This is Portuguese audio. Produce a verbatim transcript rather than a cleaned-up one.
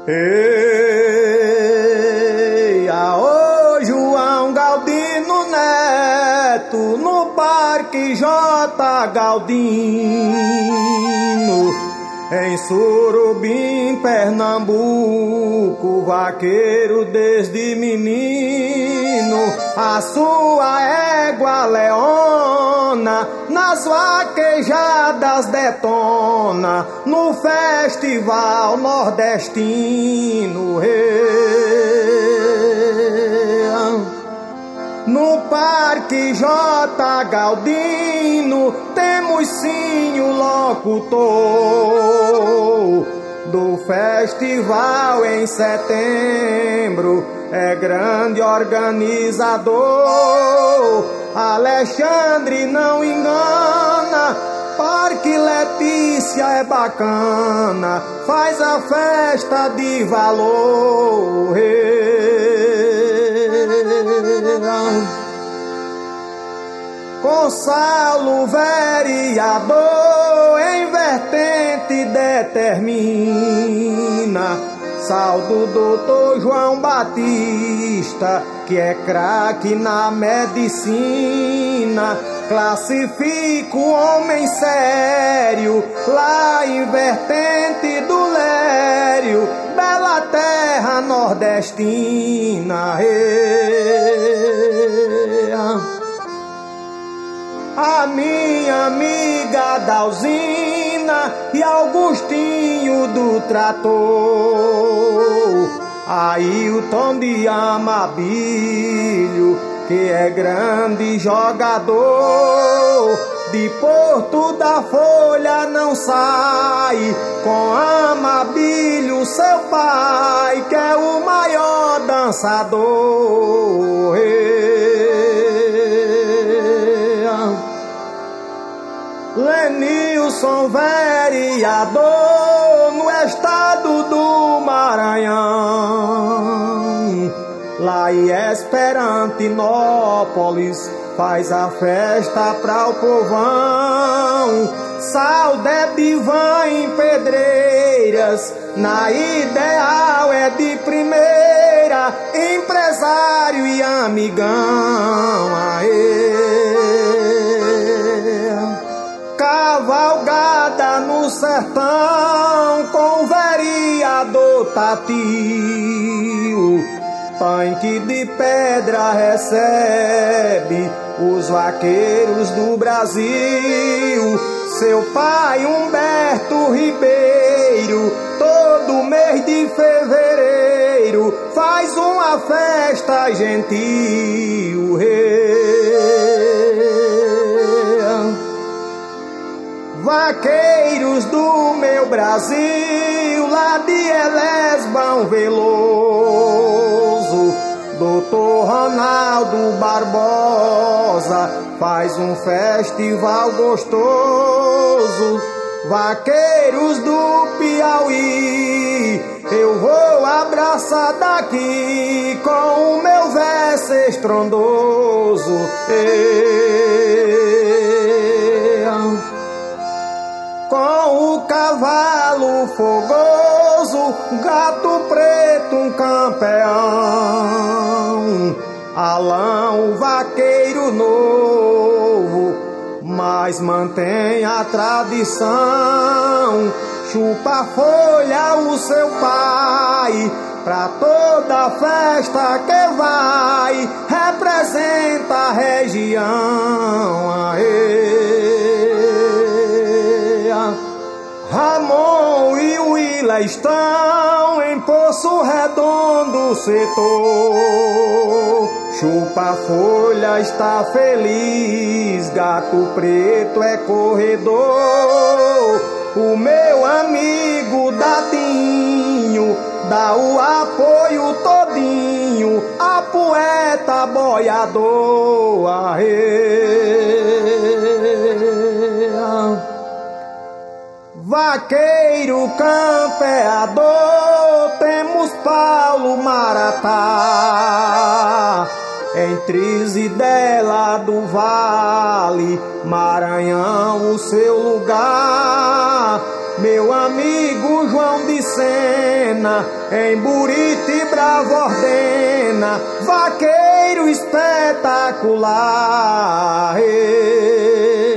Ei, aô, João Galdino Neto, no Parque J. Galdino, em Surubim, Pernambuco, vaqueiro desde menino, a sua égua leona, nas vaquejadas detona, no festival nordestino. No Parque J. Galdino temos sim o locutor do festival em setembro, é grande organizador. Alexandre não engana, Parque Letícia é bacana, faz a festa de valor. Gonçalo, vereador, em vertente determina, saldo doutor João Batista, que é craque na medicina, classifica o homem sério, lá em vertente do Lério, bela terra nordestina. A minha amiga Dalzina e Augustinho do Trator, Ailton de Amabilio, que é grande jogador, de Porto da Folha não sai, com Amabilio seu pai, que é o maior dançador. Lenilson, vereador, no estado do Maranhão, lá em Esperantinópolis, faz a festa pra o povão. Saudé Divan em Pedreiras, na Ideal é de primeira, empresário e amigão. Aê. Cavalgada no sertão com o vereador Tatio, tanque de pedra recebe os vaqueiros do Brasil. Seu pai Humberto Ribeiro, todo mês de fevereiro, faz uma festa gentil. Vaqueiros do meu Brasil, lá de Elesbão Veloso, doutor Ronaldo Barbosa faz um festival gostoso. Vaqueiros do Piauí, eu vou abraçar daqui com o meu verso estrondoso. Com o cavalo fogoso, gato preto, um campeão, Alão, o vaqueiro novo, mas mantém a tradição. Chupa a folha o seu pai, pra toda festa que vai, representa a região. Aê. Ramon e Willa estão em Poço Redondo setor. Chupa a folha está feliz, gato preto é corredor. O meu amigo Dadinho dá o apoio todinho, a poeta boiador. Aê. Vaqueiro campeador, temos Paulo Maratá, em Trizidela do Vale, Maranhão o seu lugar. meu amigo João de Sena, em Buritibrava ordena, vaqueiro espetacular.